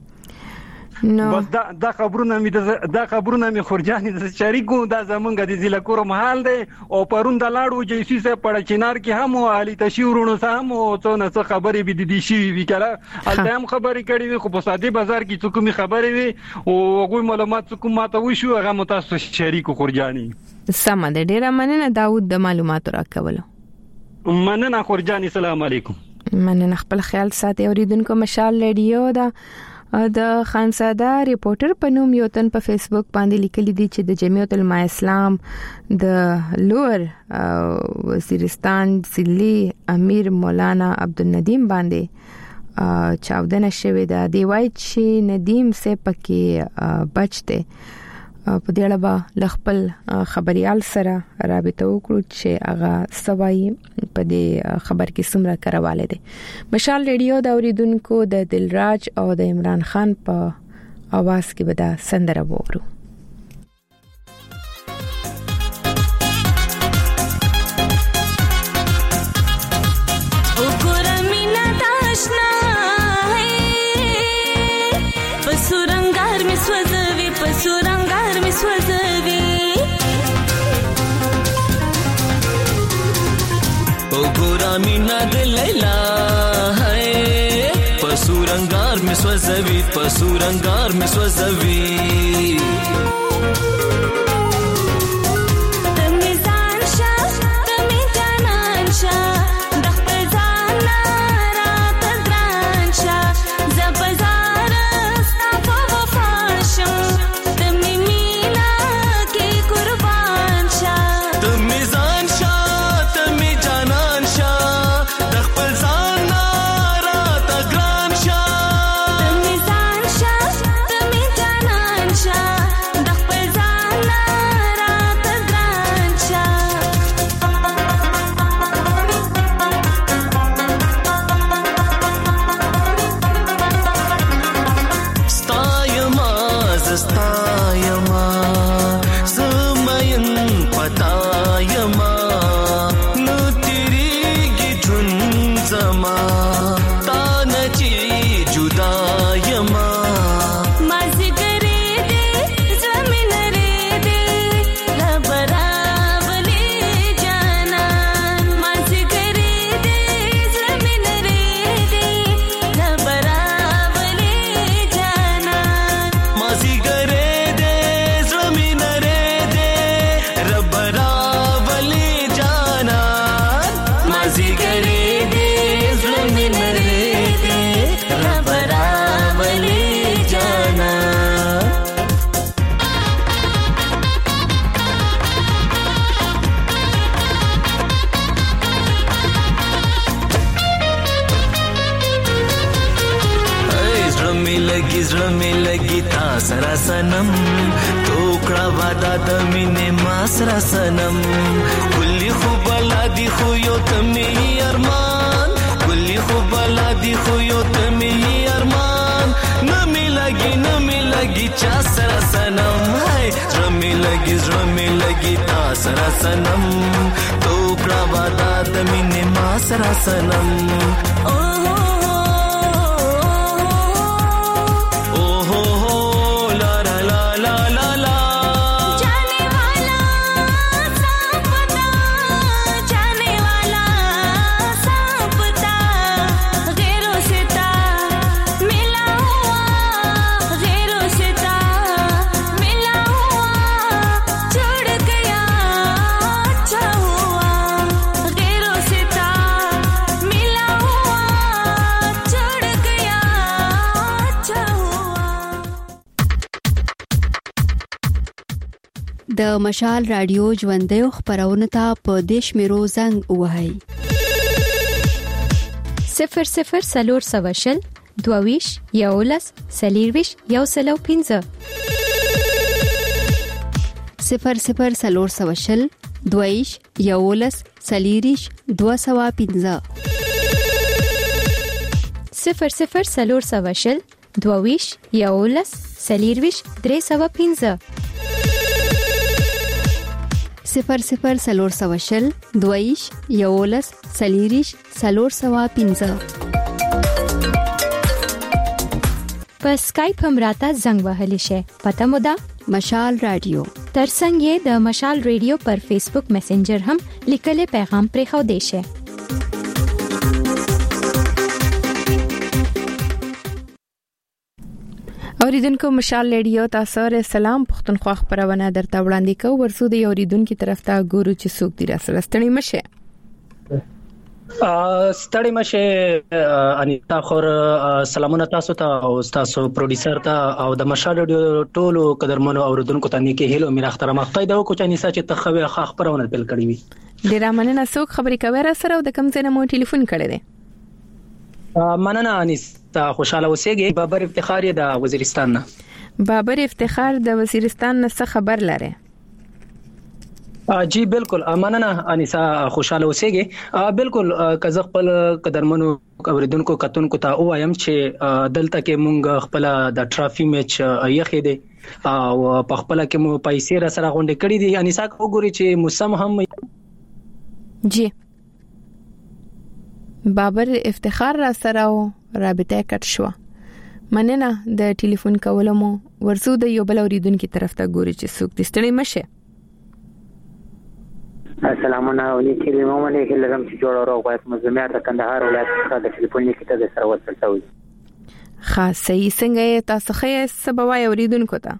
نو بس دا دا خبرونه مې دا خبرونه مې خورجاني د شریکو دا زمونږ د ضلع کورم حال دی او پرون د لاړو جی سی سه پړ چینار کې هم علي تشورونو سم او څو نه څه خبرې به دي شي وی کړه الته خبرې کړې وي خو په ساده بازار کې څه کومي خبرې وي او هغه معلومات څه کوم ماته وشو هغه متاسو شریکو خورجاني سم ده ډیره مننه داود د معلوماتو راکولو مننه خورجاني السلام علیکم مننه خپل خیال ساتي اوریدونکو مشال ریډیو دا د خانزاده ریپورټر په نوم یو تن په فیسبوک باندې لیکلي دي چې د جمعیت العلماء اسلام د لوور وزیرستان ضلعي امیر مولانا عبدالندیم باندې چاودنه شوې ده دی وایي چې ندیم سه پکې بچته په دې اړه به لخپل خبريال سره رابطه وکړو چې هغه سوای په دې خبر کې سمره کرواله دي مشال ریډیو دا اوریدونکو د دلراج او د عمران خان په आवाज کې به دا سندره وورو मीना दिल लैला है पसूरंगार में स्वजवी पसूरंगार में स्वजवी سره سنم توکړه وادا د مینې ما سره سنم کلی خو بلادي خو یو تمي ارمان کلی خو بلادي خو یو تمي ارمان نمی لګي نمی لګي چا سره سنم هاي رمي لګي رمي لګي تا سره سنم توکړه وادا د مینې ما سره سنم د مشال رادیو ژوندۍ خبرونه ته په دیش میرو زنګ وهاي صفر صفر سلور سواشل دوویش یولس سلیرویش یو سلو پینزه صفر صفر سلور سواشل دوویش یولس سلیریش دو سوا پینزه صفر صفر سلور سواشل دوویش یولس سلیرویش درې سوا پینزه صفر صفر سلور سواشل دویش یولس سلیریش سلور سوا پینزه په اسکایپ هم راته زنګ وهلی شي پته مو ده مشال رادیو ترڅنګ یې د مشال رادیو پر فیسبوک میسنجر هم لیکلي پیغام پرې خو دی شي اوریدونکو مشال رادیو تاسو سره سلام پښتونخوا خبرونه درته وړاندې کوم ورسو د اوریدونکو طرف ته ګورو چې څوک دی راسره ستړي مشه ستړي مشه انیتا خور سلامونه تاسو ته او تاسو پروډوسر ته او د مشال رادیو ټولو قدرمنو اوریدونکو ته نیکه هیلو میرا احترام خدای دا کو چې انیسا چې تخوي خبرونه بل کړی وي ډیر مننه څوک خبرې کوي را سره او د کوم ځای نه مو ټلیفون کړی دی مننه انیسا خوشاله اوسېږي بابر افتخار د وزیرستان نه بابر افتخار د وزیرستان نه څه خبر لري جی بالکل مننه انیسا خوشاله اوسېږي بالکل کزه خپل قدرمنو اوریدونکو کتونکو ته وایم چې دلته کې مونږ خپل د ټرافي میچ یخې دي او په خپل کې مو پیسې را سره غونډه کړې دي انیسا وګوري چې موسم هم جی بابر افتخار را سره رابطه کټ شو مننه د ټلیفون کولو مو ورسو د یو بل اوریدونکو طرف ته ګوري چې څوک د ستړي مشه السلام علیکم موږ نه هیلم چې جوړ راو غواړم مزمیر د کندهار ولایت څخه د ټلیفون کې ته سره وصل شوی خاصه یې څنګه تاسو خې سبب وای اوریدونکو ته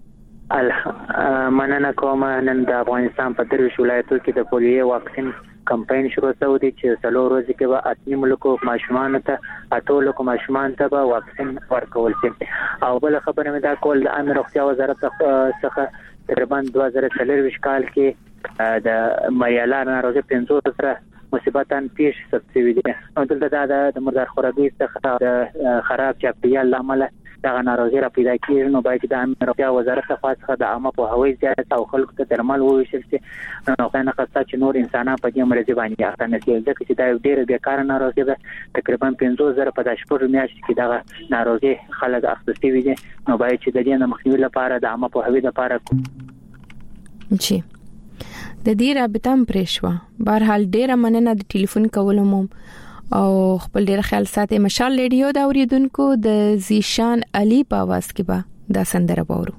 مننه کوم نن د افغانستان په دریو ولایتونو کې د پولیو واکسین کمپاین شروع شوی دی چې څلور ورځې کې به اتنی ملکو ماشومان ته اټولو کو ماشومان ته به واکسین ورکول شي او بل خبره مې دا کول د امر روغتیا وزارت څخه تقریبا دوه زره څلور کال کې د مریالا ناروغي پنځو سره مصیبتان پیښ شوي دي نو دلته د مردار خورګي څخه د خراب چاپیریال لامل دا ناروغي را پیدا کیږي نو باید د امر روغتیا وزارت څخه د عامه په هوایي زیات او خلکو ته درمل وویشل شي نو کنه خاصه چې نور انسانان په دې مرض باندې اخته نه کیږي ځکه چې دا ډېر بیکاره ناروغي ده تقریبا پنځو زره په داشپور میاشت کې دا ناروغي خلک اخته شوي دي نو باید چې د دې نه مخنیوي لپاره د عامه په هوایي لپاره جی د دې رابطه هم پرېښوا بهرحال ډېر مننه د ټلیفون کولو مو او خپل ډېر خیال ساتي مشال رادیو دا اوریدونکو د زیشان علي په आवाज کې به دا سندره وورو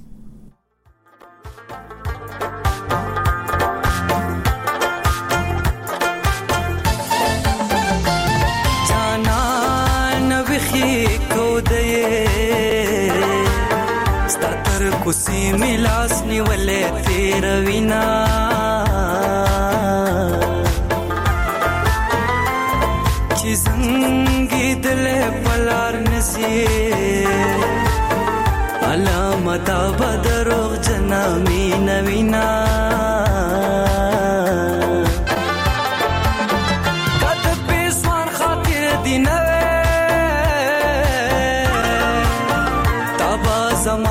جانا نوخي کو دې ستر کوسي ملاس نیولې تیر وینا چې زنګي دل پلار نسی علامت بدروغ جنا مینا وینا کد پیسوان خاطر دی نوے تابا زمان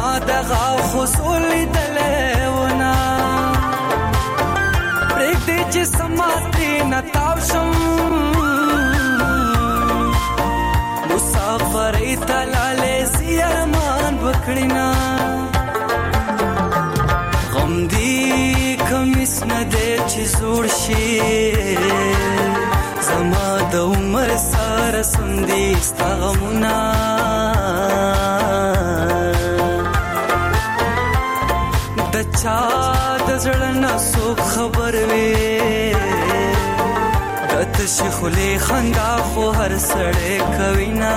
شم مسافرې تلاله زیارمان وکړینا غم دی کمیس نه دې چې زوړ شي زما د عمر سره سندې ستغمنا د چا د زړه نه څوک خبر وي د تشخلې خندا خو هر سړی کوي نا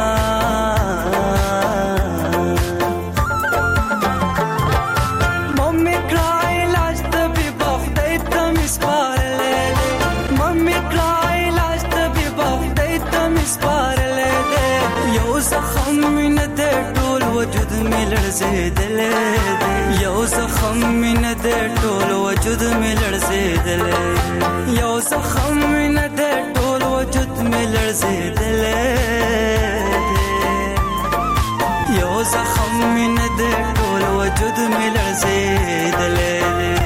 ممې کړای لاس ته به بخدای ته مسپارلې ممې کړای لاس ته به بخدای ته مسپارلې یو زخم مینه دې ټول وجود مې لړزېدلې یو زخم مینه دې ټول وجود مې لړزېدلې یو زخم مینه دې ټول وجود مې لړزېدلې یو زخم مینه دې ټول وجود مې لړزېدلې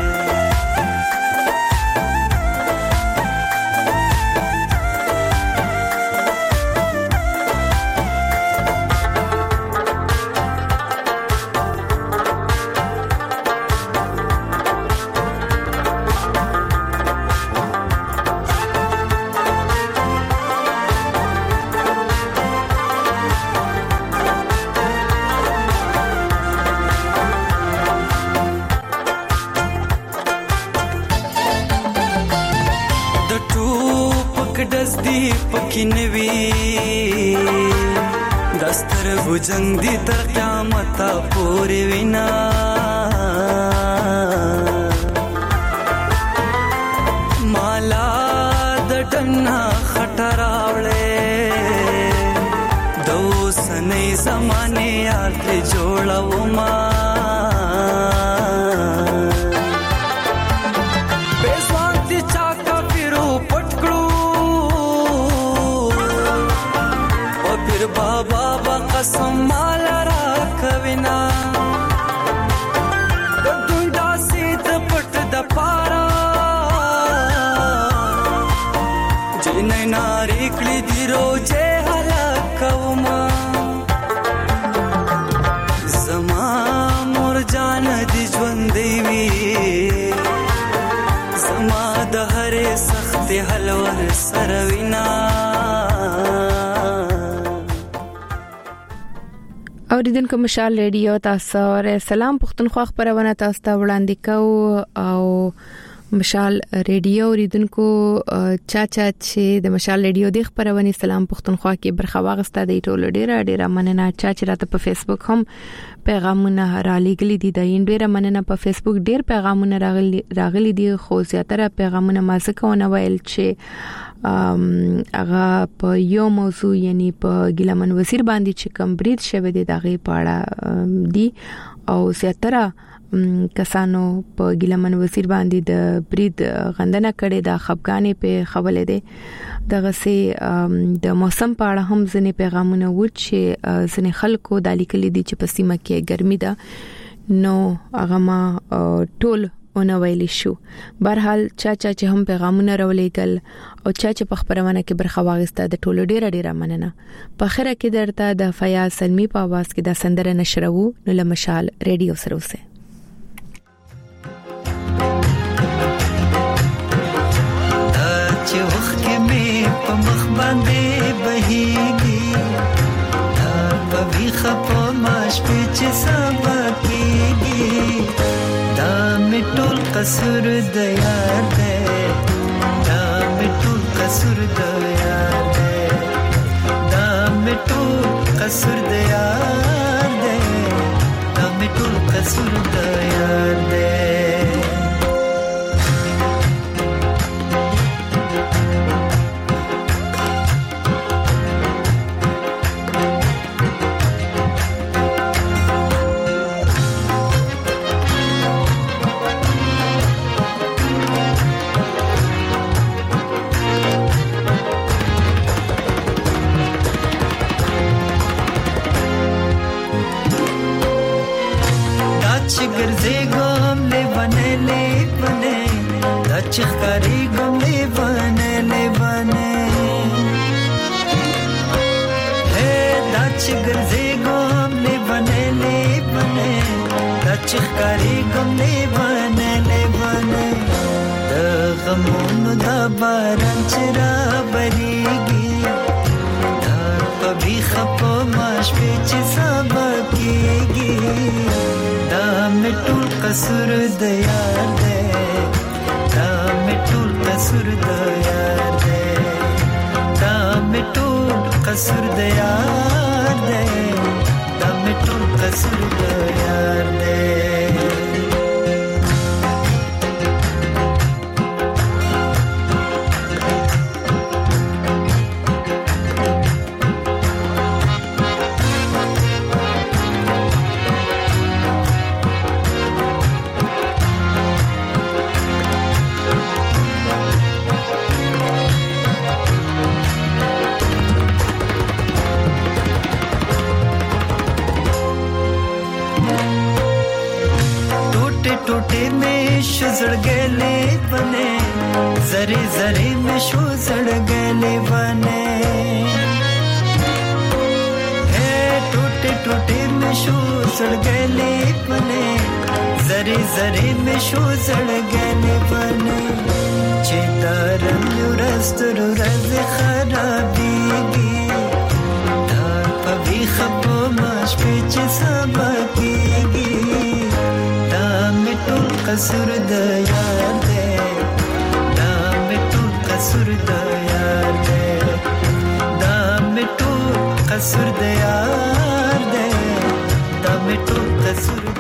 پکینوي دستر وجنګ دي تر قیامت پورې وینا مالا د ټنا خټراوړې دوسنې زمانه یار ته جوړو ما بېسوانتي چا کا پیرو پټکړو بابا با قسم مال را کوینا د دنیا سید پټ د پارا جنې ناری کړي دی روزه هلاکوما زما مور جان دی ژوند دی زما د هرې سخت حلور سروینا اوریدونکو مشال ریډیو تاسو سره سلام پښتونخوا خبرونه تاسو ته وړاندې کوو او مشال ریډیو اوریدونکو چا چا چې د مشال ریډیو د خبرونه سلام پښتونخوا کې برخه واغسته د ټولو ډیره ډیره مننه چا چې راته په فیسبوک هم پیغامونه را لګلي دي د ډیره مننه په فیسبوک ډیر پیغامونه راغلي راغلي دي خو زیاتره پیغامونه ما څه کوونه ویل چې هغه په یو موضوع یعنی په ګیلمن وزیر باندې چې کوم برید شوه دي دغه پاړه دي او زیاتره کسانو په ګیلمن وزیر باندې د برید غندنه کړي د خفګانې په خبره ده دغه سي د موسم په اړه هم ځنې پیغامونه و چې ځنې خلکو د لیکلي دي چې په سیمه کې ګرمي ده نو هغه ما ټول اون ویلی شو برحال چا چا چې هم پیغامونه راولېګل او چا چې په خبرونه کې برخه واغسته د ټولو ډیره ډیره مننه په خیره کې درته د فیاض سلمی په आवाज کې د سندره نشرو نو لمشال ریډیو سره اوسه چې وخت کې مې په مخ باندې بهيږي دا په ویخه په ماش په چې سبا کېږي دا مې ټول قصور د یار دې دا مې ټول قصور د یار دې دا مې ټول قصور د یار دې دا مې ټول قصور د یار دې چخکاری گم لیوانه لیوانه چې ګرځې ګم نه بنه نه بنه دا چې ښکاری ګم نه بنه نه بنه د غمونو دا باران چې را بریږي دا په بیخه په ماش په چې سبا کېږي دا مې ټول قصور د یار دی دا مې ټول قصور د یار دی دا مې ټول قصور د یار دی دا مې ټول قصور د یار دی टूटे में शुजड़ गले बने जरे जरे में शुजड़ गले बने है टूटे टूटे में शुजड़ गले बने जरे जरे में शुजड़ गले बने चेतारम रस्तुर रज खराबीगी धार पभी खपो माश पेच सबकीगी कसूर द यार दे दा में तू कसूर द यार दे दा में तू कसूर द यार दे दा में तू कसूर